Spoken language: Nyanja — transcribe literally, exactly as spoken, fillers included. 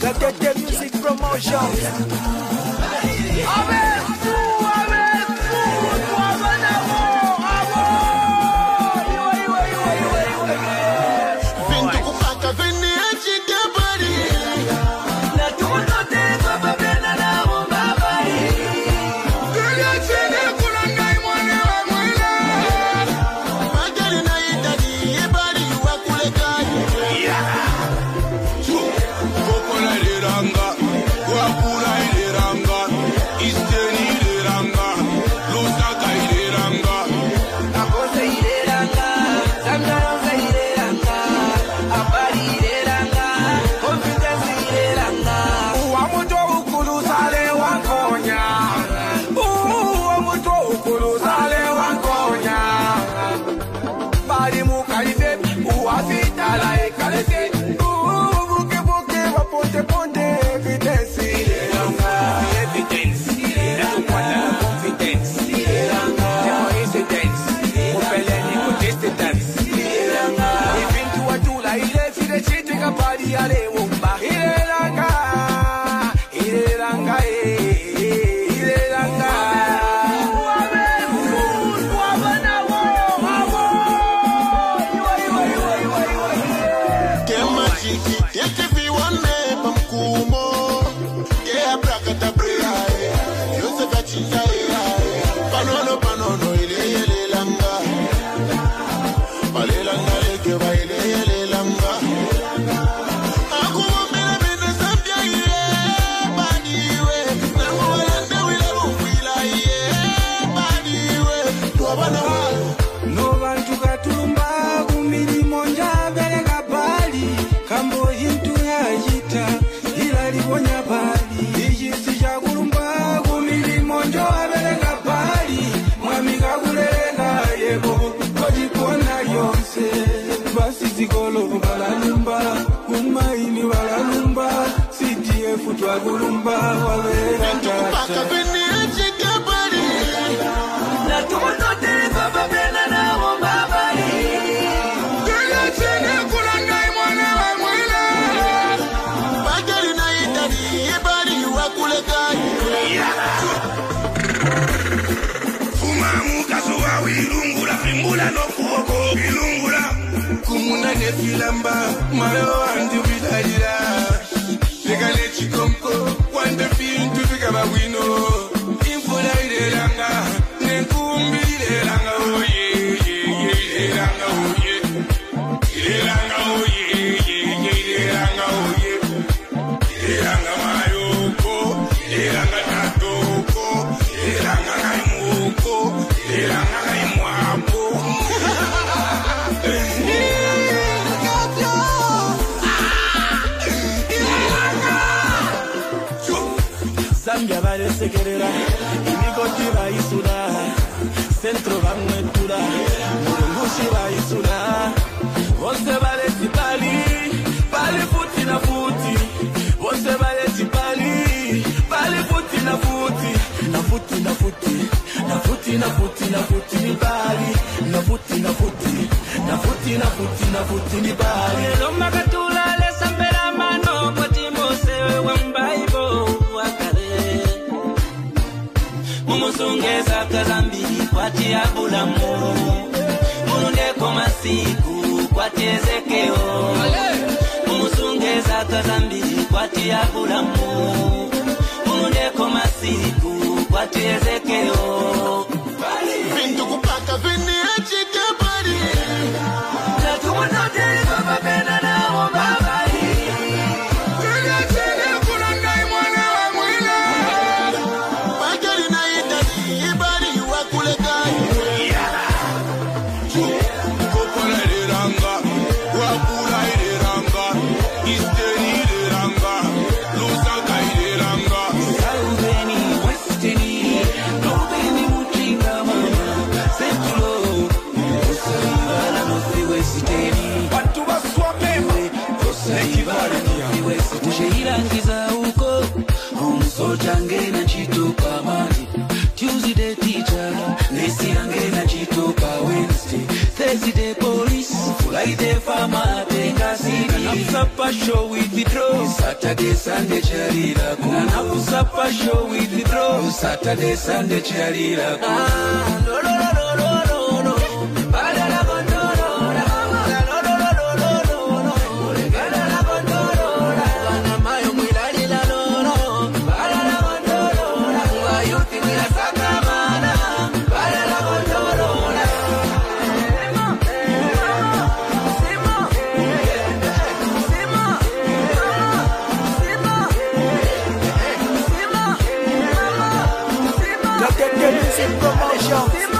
Gatete Music Promotions. Amen. Centro Banmetura, Murungushi Baisura, você vale de pali, pali futi na futi, você vale de pali, pali futi na futi, na futi na futi, na futi na futi na futi ni pali, na futi na futi, na futi na futi na futi ni pali. Lo makatula le sambera mano, poti mose wambaibo wakare, mumusungeza kazambi. Kwati ya bulamu Mununde koma siku Kwati ezekeo Mumusungeza kazambi Kwati ya bulamu Mununde koma siku Kwati ezekeo Vintu kupaka vini echike bari Tatu manote baba bena na wababari Kaya chene kunangai mwana wa mwila Bagari na itali ibari wakulega Tuesday teacher, Nesi angena chitoka Wednesday, Thursday police, Friday farmer, Tenga city, Nanakusapa show with the draw. Saturday, Sunday, charila. Nanakusapa show with the draw. Saturday, Sunday, charila. Ah, no, no, no, no, no, no, no. Badala gondoro, no, no, no, no, no, no, no. Badala gondoro, bana mayo mwilali la no, no. Badala gondoro, wa yuti mwila sakamana. Badala gondoro, Music promotion.